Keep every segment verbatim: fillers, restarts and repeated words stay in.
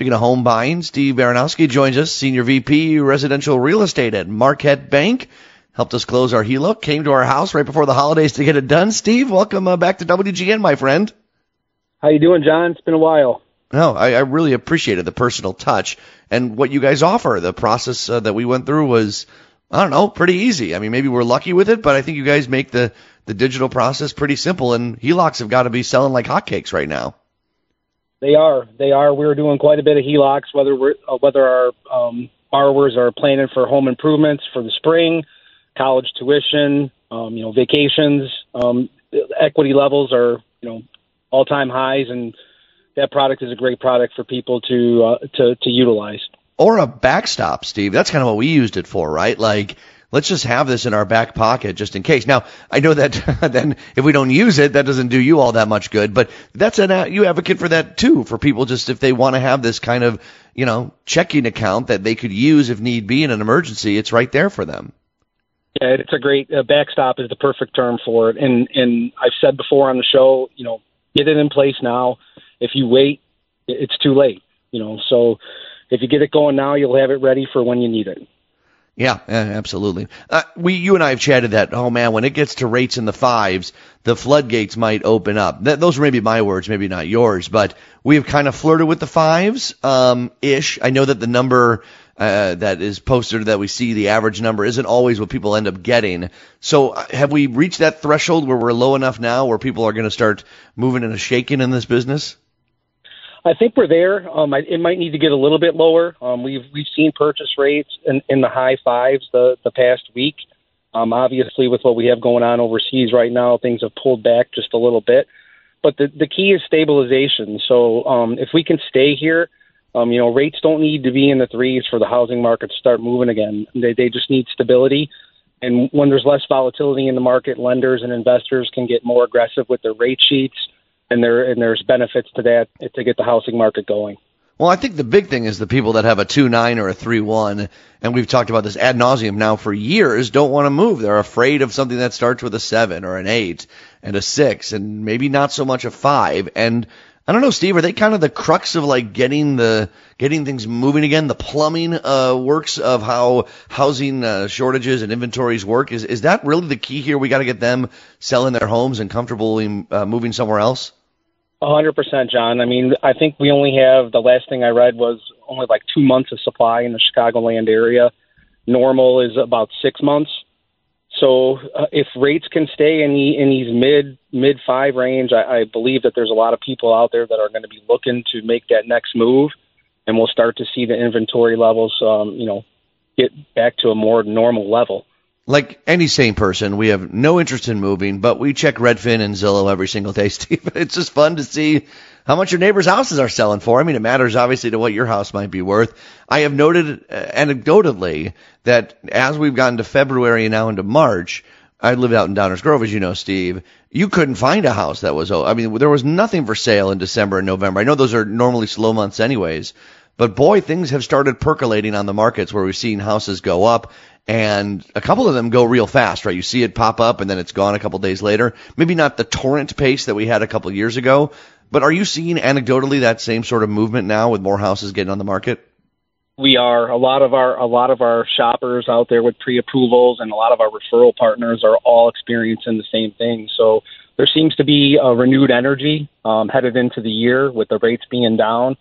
Speaking of home buying, Steve Baranowski joins us, Senior V P Residential Real Estate at Marquette Bank. Helped us close our H E L O C, came to our house right before the holidays to get it done. Steve, welcome uh, back to W G N, my friend. How you doing, John? It's been a while. No, I, I really appreciated the personal touch and what you guys offer. The process uh, that we went through was, I don't know, pretty easy. I mean, maybe we're lucky with it, but I think you guys make the, the digital process pretty simple, and H E L O Cs have got to be selling like hotcakes right now. They are. They are. We're doing quite a bit of H E L O Cs, whether we're, uh, whether our um, borrowers are planning for home improvements for the spring, college tuition, um, you know, vacations. Um, equity levels are, you know, all-time highs, and that product is a great product for people to uh, to to utilize. Or a backstop, Steve. That's kind of what we used it for, right? Like, let's just have this in our back pocket just in case. Now, I know that then if we don't use it, that doesn't do you all that much good, but that's an, you advocate for that too, for people just if they want to have this kind of, you know, checking account that they could use if need be in an emergency, it's right there for them. Yeah, it's a great uh, backstop is the perfect term for it. And, and I've said before on the show, you know, get it in place now. If you wait, it's too late, you know, so if you get it going now, you'll have it ready for when you need it. Yeah, absolutely. Uh, we, you and I have chatted that, oh man, when it gets to rates in the fives, the floodgates might open up. Th- those are maybe my words, maybe not yours, but we have kind of flirted with the fives, um, ish. I know that the number, uh, that is posted that we see, the average number isn't always what people end up getting. So uh, have we reached that threshold where we're low enough now where people are going to start moving and shaking in this business? I think we're there. Um, I, it might need to get a little bit lower. Um, we've we've seen purchase rates in, in the high fives the, the past week. Um, obviously, with what we have going on overseas right now, things have pulled back just a little bit. But the, the key is stabilization. So um, if we can stay here, um, you know, rates don't need to be in the threes for the housing market to start moving again. They they just need stability. And when there's less volatility in the market, lenders and investors can get more aggressive with their rate sheets. And there and there's benefits to that to get the housing market going. Well, I think the big thing is the people that have a two nine or a three one, and we've talked about this ad nauseum now for years, don't want to move. They're afraid of something that starts with a seven or an eight and a six and maybe not so much a five. And I don't know, Steve, are they kind of the crux of like getting the getting things moving again? The plumbing uh, works of how housing uh, shortages and inventories work. Is is that really the key here? We got to get them selling their homes and comfortably uh, moving somewhere else. A hundred percent, John. I mean, I think we only have, the last thing I read was only like two months of supply in the Chicagoland area. Normal is about six months. So uh, if rates can stay in the in these mid mid five range, I, I believe that there's a lot of people out there that are going to be looking to make that next move, and we'll start to see the inventory levels, um, you know, get back to a more normal level. Like any sane person, we have no interest in moving, but we check Redfin and Zillow every single day, Steve. It's just fun to see how much your neighbors' houses are selling for. I mean, it matters obviously to what your house might be worth. I have noted uh, anecdotally that as we've gotten to February and now into March, I lived out in Downers Grove, as you know, Steve. You couldn't find a house that was, I mean, there was nothing for sale in December and November. I know those are normally slow months anyways, but boy, things have started percolating on the markets where we've seen houses go up. And a couple of them go real fast, right? You see it pop up and then it's gone a couple days later. Maybe not the torrent pace that we had a couple of years ago, but are you seeing anecdotally that same sort of movement now with more houses getting on the market? We are. A lot of our a lot of our shoppers out there with pre-approvals and a lot of our referral partners are all experiencing the same thing. So there seems to be a renewed energy um, headed into the year with the rates being down.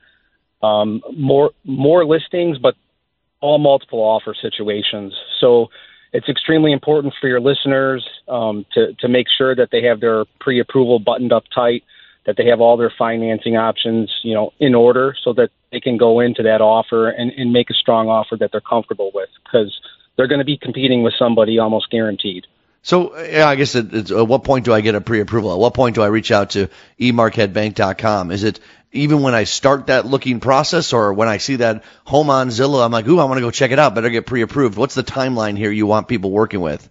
Um, more more listings, but all multiple offer situations. So it's extremely important for your listeners um, to, to make sure that they have their pre-approval buttoned up tight, that they have all their financing options, you know, in order so that they can go into that offer and, and make a strong offer that they're comfortable with, because they're going to be competing with somebody almost guaranteed. So, yeah, I guess it, it's, at what point do I get a pre-approval? At what point do I reach out to e marquette bank dot com? Is it even when I start that looking process, or when I see that home on Zillow, I'm like, ooh, I want to go check it out, better get pre-approved? What's the timeline here you want people working with?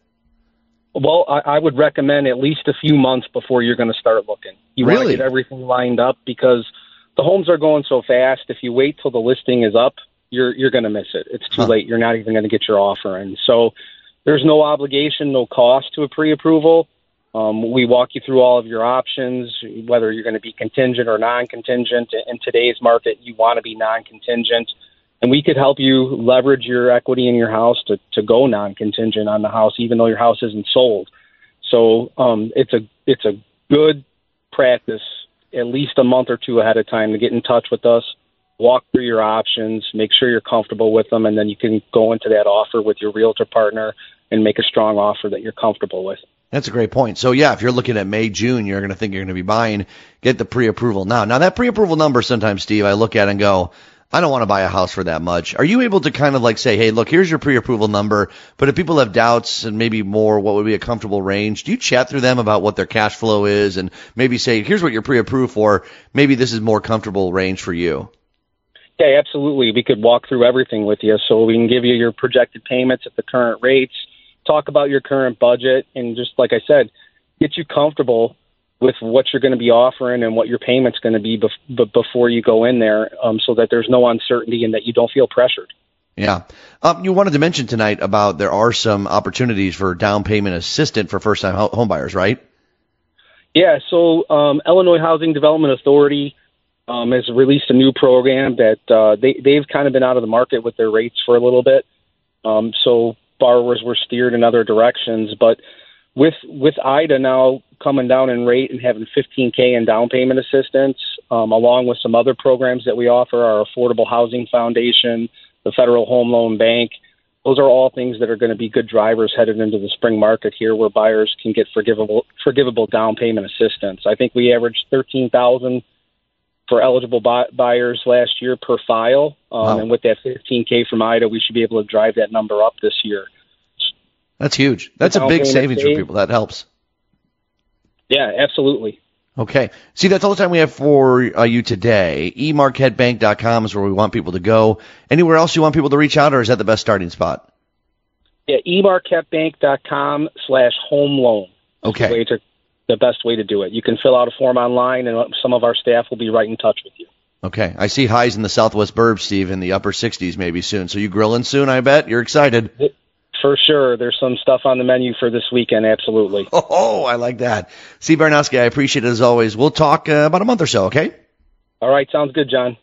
Well, I, I would recommend at least a few months before you're going to start looking. You really? want to get everything lined up because the homes are going so fast. If you wait till the listing is up, you're you're going to miss it. It's too huh. late. You're not even going to get your offer in. So there's no obligation, no cost to a pre-approval. Um, we walk you through all of your options, whether you're going to be contingent or non-contingent. In today's market, you want to be non-contingent. And we could help you leverage your equity in your house to, to go non-contingent on the house, even though your house isn't sold. So um, it's a it's a good practice, at least a month or two ahead of time, to get in touch with us, walk through your options, make sure you're comfortable with them, and then you can go into that offer with your realtor partner and make a strong offer that you're comfortable with. That's a great point. So, yeah, if you're looking at May, June, you're going to think you're going to be buying, get the pre-approval now. Now, that pre-approval number sometimes, Steve, I look at and go, I don't want to buy a house for that much. Are you able to kind of like say, hey, look, here's your pre-approval number, but if people have doubts and maybe more, what would be a comfortable range? Do you chat through them about what their cash flow is and maybe say, here's what you're pre-approved for, maybe this is more comfortable range for you? Yeah, absolutely. We could walk through everything with you. So we can give you your projected payments at the current rates, talk about your current budget, and just like I said, get you comfortable with what you're going to be offering and what your payment's going to be bef- before you go in there, um, so that there's no uncertainty and that you don't feel pressured. Yeah. Um, you wanted to mention tonight about there are some opportunities for down payment assistance for first-time ho- home buyers, right? Yeah, so um, Illinois Housing Development Authority um, has released a new program that uh, they, they've kind of been out of the market with their rates for a little bit. Um, so borrowers were steered in other directions, but with with I D A now coming down in rate and having fifteen K in down payment assistance, um, along with some other programs that we offer, our Affordable Housing Foundation, the Federal Home Loan Bank, those are all things that are going to be good drivers headed into the spring market here, where buyers can get forgivable forgivable down payment assistance. I think we averaged thirteen thousand for eligible buy- buyers last year per file, um, wow. And with that fifteen K from I D A, we should be able to drive that number up this year. That's huge. That's a big savings for people. That helps. Yeah, absolutely. Okay. See, that's all the time we have for uh, you today. e marquette bank dot com is where we want people to go. Anywhere else you want people to reach out, or is that the best starting spot? Yeah, e marquette bank dot com slash home loan. Okay. The, way to, the best way to do it. You can fill out a form online, and some of our staff will be right in touch with you. Okay. I see highs in the Southwest Burbs, Steve, in the upper sixties maybe soon. So you grilling soon, I bet? You're excited. It, For sure. There's some stuff on the menu for this weekend, absolutely. Oh, I like that. Steve Baranowski, I appreciate it as always. We'll talk uh, about a month or so, okay? All right, sounds good, John.